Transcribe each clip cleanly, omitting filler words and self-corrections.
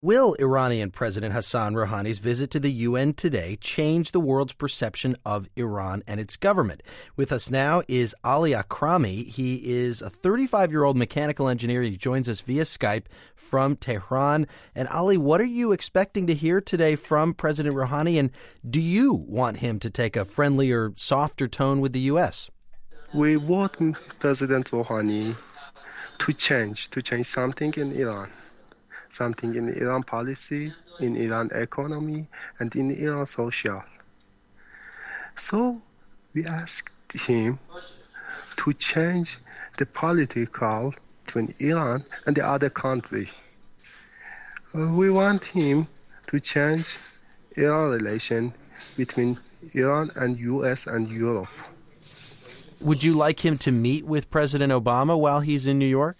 Will Iranian President Hassan Rouhani's visit to the UN today change the world's perception of Iran and its government? With us now is Ali Akrami. He is a 35-year-old mechanical engineer. He joins us via Skype from Tehran. And Ali, what are you expecting to hear today from President Rouhani? And do you want him to take a friendlier, softer tone with the U.S.? We want President Rouhani to change something in Iran. Something in Iran policy, in Iran economy, and in Iran social. So we asked him to change the political between Iran and the other country. We want him to change Iran relation between Iran and US and Europe. Would you like him to meet with President Obama while he's in New York?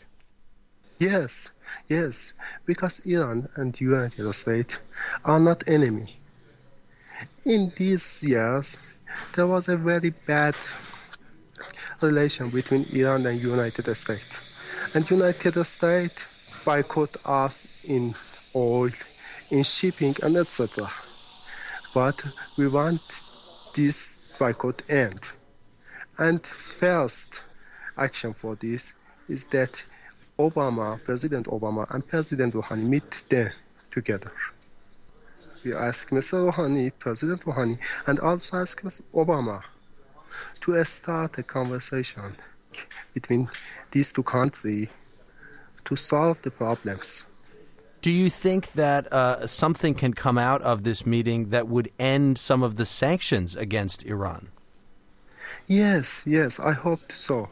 Yes, because Iran and the United States are not enemy. In these years, there was a very bad relation between Iran and United States. And United States boycott us in oil, in shipping, and etc. But we want this boycott end. And first action for this is that President Obama and President Rouhani meet there together. We ask Mr. Rouhani, President Rouhani, and also ask Mr. Obama to start a conversation between these two countries to solve the problems. Do you think that something can come out of this meeting that would end some of the sanctions against Iran? Yes, I hope so.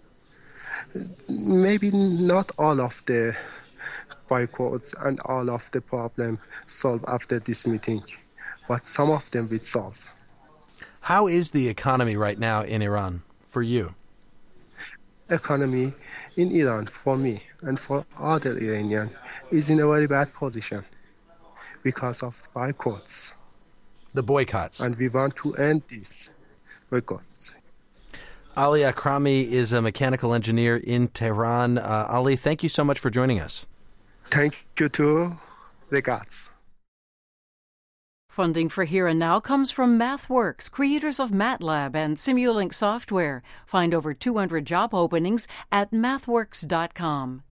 Maybe not all of the boycotts and all of the problem solved after this meeting, but some of them will solve. How is the economy right now in Iran for you? Economy in Iran for me and for other Iranians is in a very bad position because of boycotts. The boycotts. And we want to end these boycotts. Ali Akrami is a mechanical engineer in Tehran. Ali, thank you so much for joining us. Thank you to the gods. Funding for Here and Now comes from MathWorks, creators of MATLAB and Simulink software. Find over 200 job openings at mathworks.com.